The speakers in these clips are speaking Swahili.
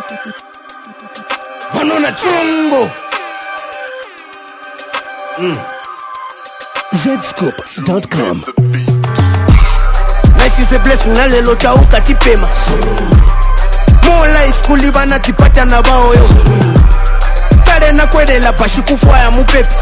Banana chungo. Zscoop.com. Life is a blessing na lelo tauka tipema. More life kulibana tipata na bao yo. Kare na kwede la pashi kufwaya mupepe.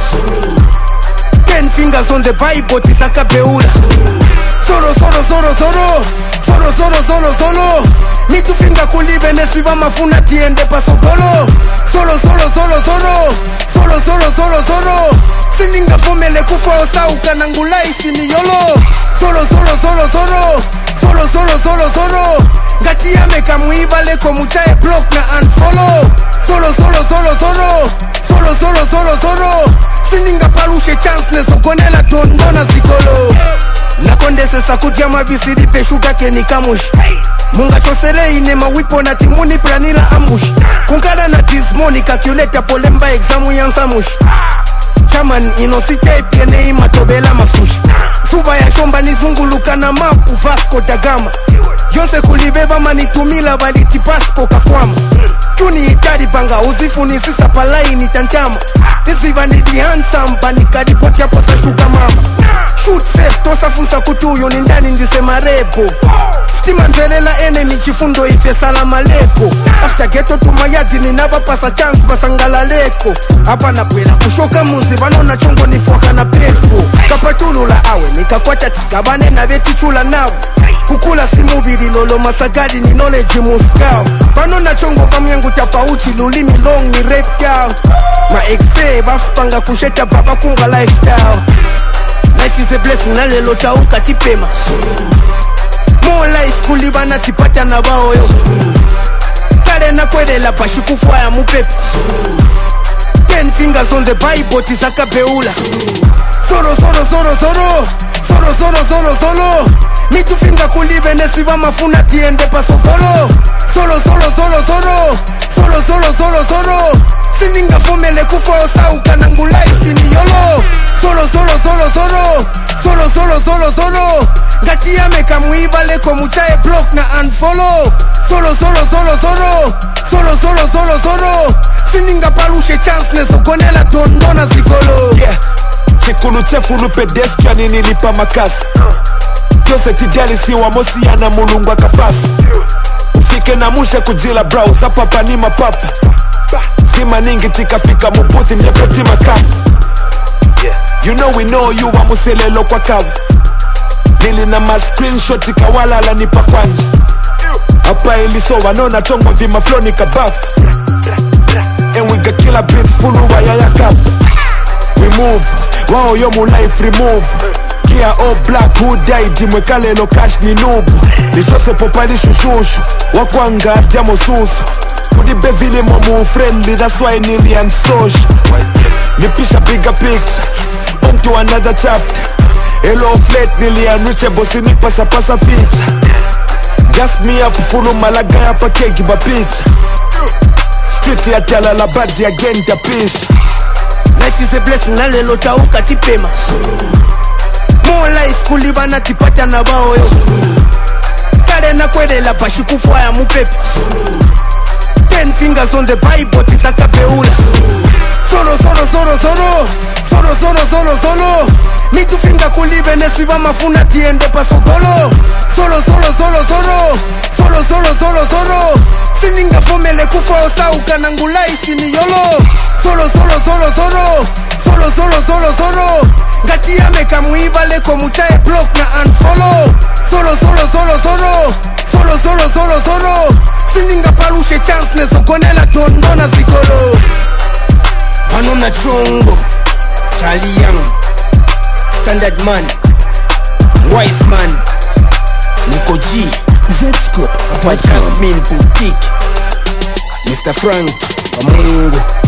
10 fingers on the Bible tisaka beula. Solo solo solo solo. Solo solo solo solo. Mitu finga kulibe nesiba mafuna tiende pasokolo. Solo solo solo solo. Solo solo solo solo. Sininga fomele kufa osauka nangu life ni yolo. Solo solo solo solo. Solo solo solo solo. Gati ya meka muiba leko muchae block na unfollow. Solo solo solo solo. Solo solo solo solo. Sininga palushe chance neso konela tondona zikolo. Nakondese sakutia mabisiri peshuka keni kamushi. Munga chosere ine mawipo na timuni planila ambush. Kunkala na dismoni calculator polemba examu yansamushi. Chaman inosite piene ima tobela masushi. Suba ya shomba nizunguluka na mapu Vasco da Gama. Yose kulibeba manitumila baliti paspo kakwama. Tuni itari banga uzifu ni sisa palai ni tantama. Nisiba ni di handsome banikadi poti hapo sa shuka mama. Shoot face tosa fusa kutuyo ni ndani ndisema repo. Stima nzelela enemy chifundo ife salama leko. After ghetto tumayadi ni naba pasa chance basangala leko. Hapa na kwela kushoka muzi banona chongo ni foka na pepo. Kapatulula awe nikakwata tikabane na beti chula nawe. Kukula simubiri lolo masagadi ni knowledge muskao. Banona chongo kamyangu tapauchi lulimi long ni rape down. Ma exe bafupanga kusheta baba kunga lifestyle. Life is a blessing na lelo tauka tipema. More life kulibana tipata na bao yo. Kare na kwede la pashi kufwaya mupepe. 10 fingers on the Bible tisaka beula. Solo solo solo solo. Solo solo solo solo. Mitu finga kulibe nesiba mafuna tiende pasokolo. Solo solo solo solo. Solo solo solo solo. Sininga fomele kufa osauka nangu life ni yolo. Solo solo solo solo. Solo solo solo solo. Gati ya meka muiba leko muchae block na unfollow. Solo solo solo solo. Solo solo solo solo. Sininga palushe chance neso konela tondona zikolo. Yeah. Chikulu chefu lupe deski ya nini lipa makasi. Yose tidali siwa mosi ya na mulungwa kapasi. Ufike na mushe kujila bra usapapa ni mapapa. Sima ningi tikafika mubuthi nyepoti makamu. You know you wa muselelo kwa kawa. Nili na ma screenshot ikawala la nipa kwanja. Hapa iliso wanona chongo vima flow nika buff. And we got killer beats fulu wa yaya kap. We move, wow yo mu life remove. Kia all black who died jimweka lelo cash ni nubu. Nitose popali shushushu, wakwanga jamo susu. Kudibe vile momu friendly, that's why nili and social. Nipisha bigger picture, on to another chapter. Hello flat nili unreachable, sinipa pasa feature. Gas me up, fulu malaga ya pa kegi ba picture. Street ya tala la badi again ta pisha. Life is a blessing na lelo tauka tipema. More life kulibana tipata na bao yo. Kare na kwede la pashi kufwaya mupepe. 10 fingers on the Bible tisaka beula. Solo solo solo solo. Solo solo solo solo. Mitu finga kulibe nesiba mafuna tiende pasokolo. Solo solo solo solo. Solo solo solo solo. Sininga fomele kufa osauka nangu life ni yolo. Solo solo solo solo. Solo solo solo solo. Gati ya meka muiba leko muchae block na unfollow. Solo solo solo solo. Solo solo solo solo. Sininga palushe chance neso konela tondona zikolo. Banana chungo. Charlie Young. Standard man. Wise man. Nico G. Zscoop.com. Jasmine Boutique. Mr. Frank Amungu.